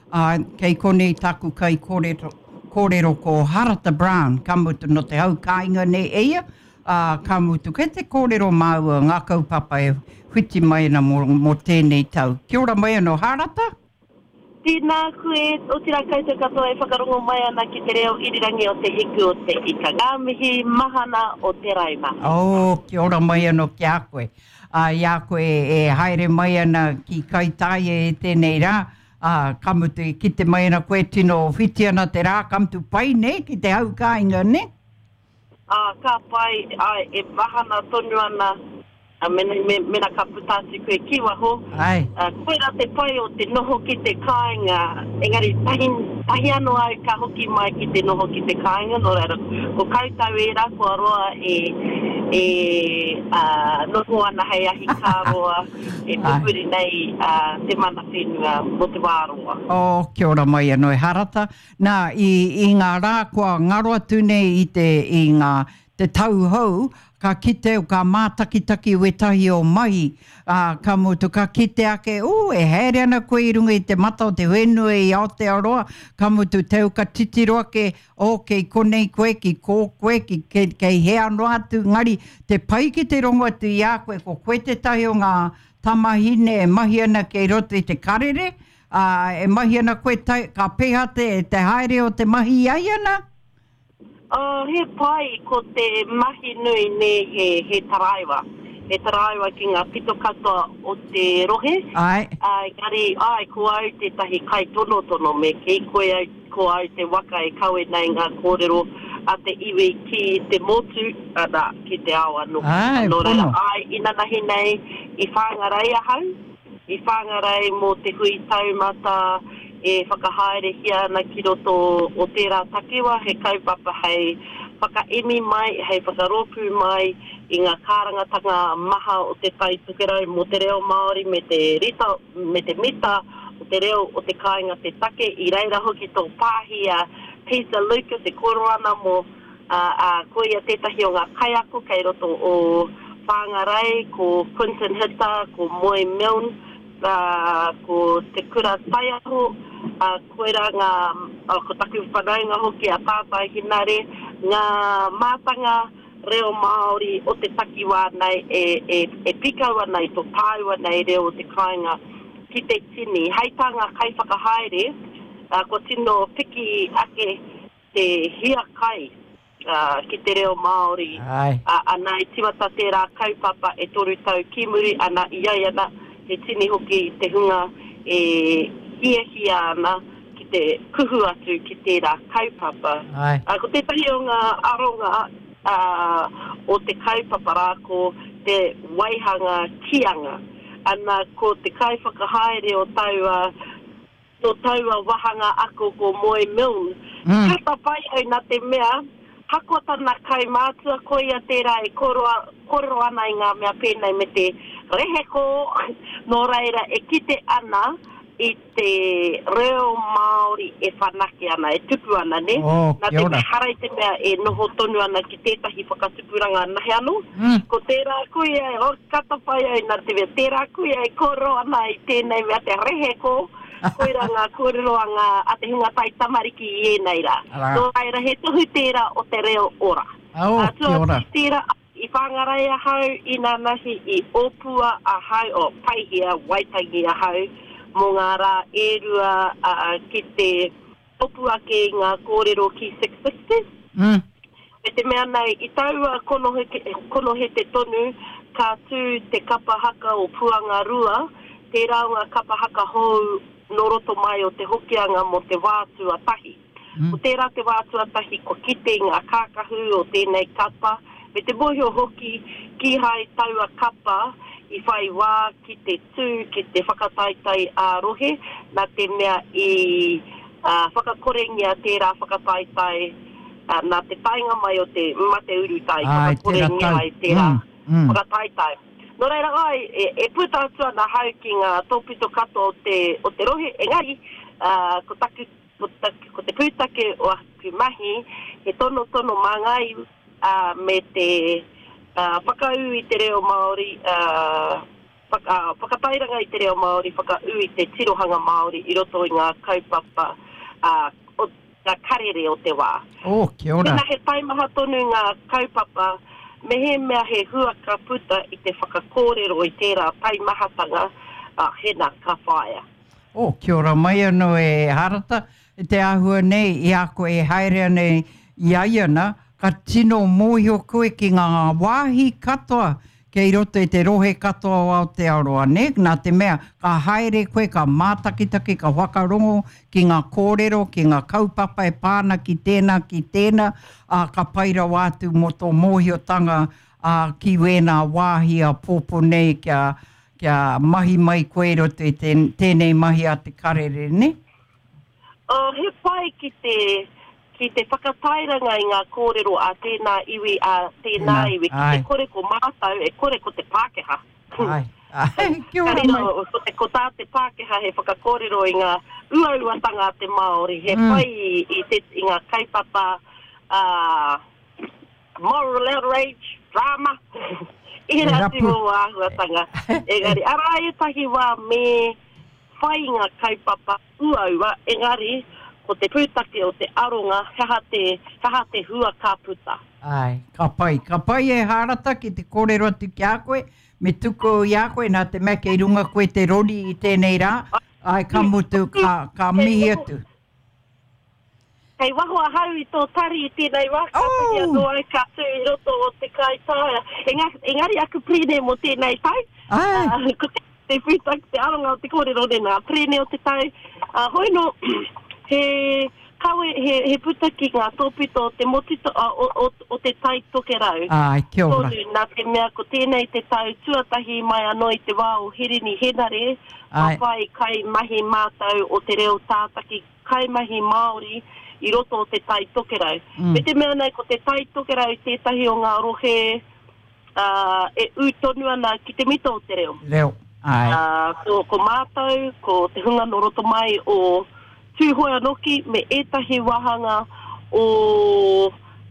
kei konei taku kai kōrero ko Harata Brown, ka mutu no te hau kāinga ne eia, ka mutu ke te kōrero māua ngā kaupapa e whiti mai ana mo tēnei tau. Kia ora mai anō Harata? Tēnā koe, o tira koutou katoa e whakarongo mai ana ki te reo irirangi o te hiku o te ika. Ngā mihi mahana o te raima. Kia ora mai anō ki a koe. Ia koe e haere mai ana ki Kaitaia e tēnei rā. Ka mutu e kite mai ana koe tino whiti ana te rā, ka mutu pai ne ki te hau kāinga ne? Ka pai, e mahana tonu ana. Mena ka putati koe ki waho. Koe rā te pai o te noho ki te kāinga. Engari, tahi anō au ka hoki mai ki te noho ki te kāinga. Nō reira, ko kautau e rā kua roa noho ana hei ahi kāroa e pupuri nei te mana whenua mo te wāroa. Kia ora mai anō e Harata. Nā, i ngā rā kua ngaro atu nei i te tau hou, ka kite o ka mātakitaki wetahi o mai, ka mutu ka kite ake, e haere ana koe i runga i te mata o te whenua i Aotearoa, ka mutu teo ka titiroa ke, kei konei koe, ki kō koe, kei hea noa atu, ngari, te pai ki te rongo atu i a koe, ko koe te tahi o ngā tamahine e mahi ana kei roto i te karere, e mahi ana koe ka peha te haere o te mahi ai ana? He pai ko te mahi nui ne he taraiwa. He taraiwa ki ngā pito katoa o te rohe. Kari, ko au te tahi kai tono me kei ko au te waka e kawe nei ngā kōrero a te iwi ki te motu ana ki te awa no. Nō reira, inanahi nei i whāngarei ahau. I whāngarei mo te hui taumata e whakahaere hia ana ki roto o tērā takiwa, he kaupapa hei whakaemi mai, hei whakaropu mai i ngā kārangatanga maha o te tai tukerau mo te reo Māori me te mita o te reo o te kāinga te take i reira hoki tō pāhia Pisa Lucas e koro ana mo koe ia tētahi o ngā kaiako kei roto o Whangarei, ko Quinton Hitta, ko Moe Milne, ko te kura taiaho, koe rā ko taku whanaunga hoki a tātai hinare, ngā mātanga reo Māori o te takiwā nei e pikaua nei, tō tāua nei reo o te kāinga ki te tini. Hei tanga kai whakahaere, ko tino piki ake te hia kai ki te reo Māori. Ana i timata tērā kaupapa e toru tau ki muri, ana i ai ana he tini hoki te hunga e hia ana ki te kuhu atu ki tērā kaupapa. Ko tētahi o ngā aronga o te kaupapa rā ko te waihanga kianga. Ana ko te kaiwhakahaere o taua wahanga ako ko Moe Milne. Kata pai au nā te mea, hakota nā kai mātua ko ia tērā e koro ana i ngā mea pēnei me te reheko, nō reira e kite ana i te reo Māori e whanake ana, e tupu ana, ne? Nā te harai te mea e noho tonu ana ki tētahi whakatupuranga nahe anu. Ko tērā kuia e katapai au nā te mea, tērā kuia e koro ana i tēnei mea te reheko, koera ngā kōreroanga a te hunga tai tamariki i enei rā. Nō reira he tohu tērā o te reo ora. Kia ora. Tērā i whangarai ahau i nā nahi i opua ahau o paihia waitangi ahau mō ngā rā erua ki te opua ke ngā kōrero ki 660. E te mea nei, i taua kono he te tonu, ka tū te kapahaka o puanga rua, te raunga kapahaka hou no roto mai o te hokianga mo te wātua tahi. O tērā te wātua tahi ko kite ngā kākahu o tēnei kapa, me te mohi o hoki ki hai taua kapa i whai wā ki te tū, ki te whakataitai a rohe, nā te mea i whakakorengia tērā whakataitai, nā te tainga mai o te mate urutai, whakakorengia ai tērā whakataitai. Nō reira ai, e puta atua nā hau ki ngā tōpito kato o te rohe, engari, ko te pūtake o aku mahi, he tono māngai me te whakau i te reo Māori whakatairanga I te reo Māori, whakaui te tirohanga Māori I roto I ngā kaupapa o ngā karere o te wā. Kia ora. Tēnā he taimaha tonu ngā kaupapa, me he mea he huaka puta I te whakakōrero I tērā taimahatanga hena ka whaia. Kia ora mai anō e harata, e te ahua nei, I ako e haere nei I aiana, ka tino mōhio koe ki ngā wāhi katoa, kei roto I te rohe katoa o Aotearoa, ne? Nā te mea, ka haere koe, ka mātakitaki, ka whakarongo, ki ngā kōrero, ki ngā kaupapa e pāna ki tēnā, ka paira wātu mo tō mōhiotanga ki wēnā wāhi a pōpō nei kia mahi mai koe roto I tēnei mahi a te karere, ne? He pai ki te whakatairanga I ngā kōrero a tēnā iwi a tēnā iwi, ki te kore ko mātau e kore ko te Pākehā. Kia ora mai. Ko tā te Pākehā he whakakōrero I ngā uauatanga te Māori, he pai I ngā kaipapa moral outrage, drama, I rā timo āhuatanga. Engari, ara e tahi wā me whai ngā kaipapa uaua, engari, ko te pūtake o te aronga, haha te hua ka puta. Ka pai e harata ki te kōrero atu ki a koe, me tuko I a koe, nā te mea kei runga koe te rori I tēnei rā, ka mutu, ka mihi atu. Kei waho a hau I tō tari I tēnei wā, ka pia tō ai ka tū I roto o te kaitaia. Engari aku prene mo tēnei tai. Ko te pūtake, te aronga o te kōrero nā prene o te tai. Hoi no, he putaki ngā tōpito o te motito o te tai toke rau. Kia ora. Tōnu nā te mea ko tēnei te tau tuatahi mai anō I te wā o Hirini Henare, a whai kai mahi mātau o te reo tātaki, kai mahi Māori I roto o te tai toke rau. Me te mea nei ko te tai toke rau tētahi o ngā rohe e utonu ana ki te mito o te reo. Reo, Ko mātau, ko te hunga no roto mai o tūhoia noki me etahi wahanga o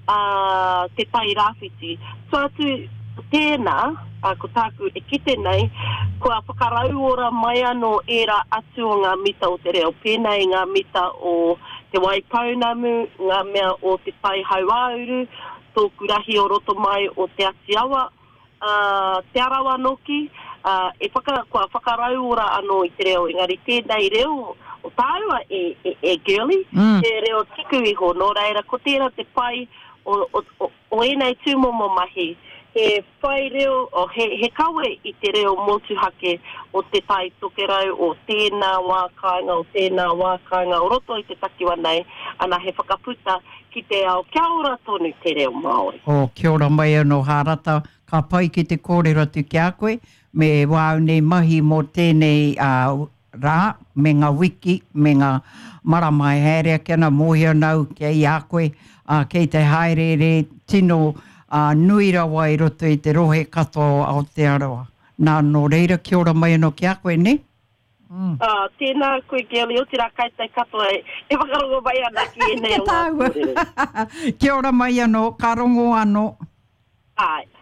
te tai rāwhiti. So atu tēnā, ko tāku e kite nei, kua whakarau ora mai anō era atu o ngā mita o te reo. Pēnei ngā mita o te waipaunamu, ngā mea o te tai hauauru, tōku rahi o roto mai o te atiawa, te arawa noki, kua whakarau ora anō I te reo. Engari tēnei reo, o tāua e girly, te reo tiku iho, nō reira, ko tēnā te pai o enei tūmomo mahi, he pai reo, he kawe I te reo motuhake o te tai toke rau, o tēnā wākainga, o roto I te takiwa nei, ana he whakaputa ki te ao kia ora tonu te reo Māori. Kia ora mai anō harata, ka pai ki te kōrero atu ki a koe, me wāu nei mahi mo tēnei rā, me ngā wiki, me ngā maramai haere kena mōhia nau ki a koe, kei te haere tino nui rawa I roto I te rohe katoa o Aotearoa. Nā no reira kia ora mai anō ki a koe, ne? Tēnā koe Geli, o tira kaitai katoa e whakarongo mai ana ki enei o ngā kōrero. Kia ora mai anō, ka rongo anō. Ai.